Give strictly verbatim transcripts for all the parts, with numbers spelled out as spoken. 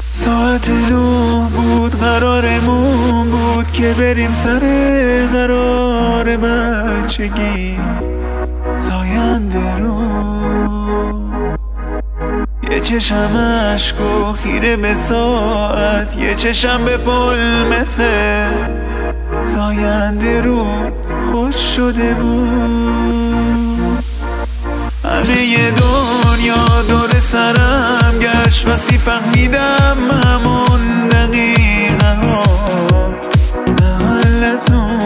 ساعت نه بود قرارمون بود که بریم سر قرار بچگی زاینده رو. یه چشم عشق و خیره به ساعت، یه چشم به پل مثل زاینده رو خوش شده بود. همه ی دنیا دور سرم گشت وقتی فهمیدم همون دقیقه ها محلتون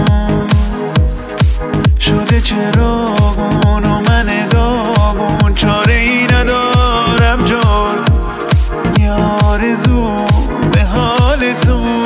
شده چراغون و من داغون. چاره ای ندارم جز یه آرزو به حالتون.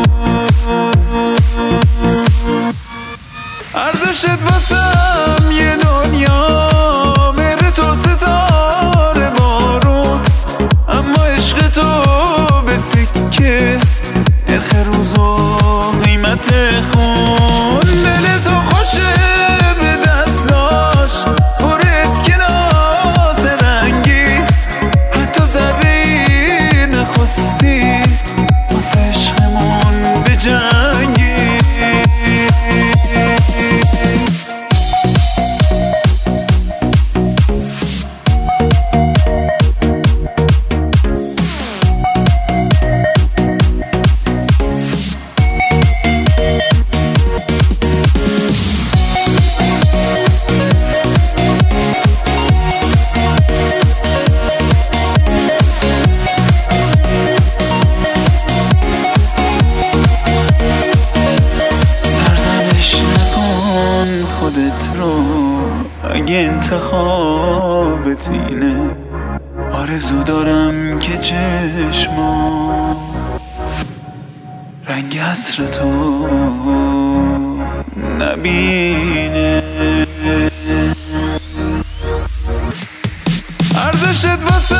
ارزشت واسم یه دنیا مهر تو ستاره بارون، اما عشق تو به سکه نرخ روز و قیمت خون. دل تو خوشه به دستاش پر اسکناس رنگی، حتی ذره ای نخواستی واسه عشقمون به جنگی. خودت رو اگه انتخابت اینه، آرزو دارم که چشما رنگ عصر تو نبینه. ارزشت واسه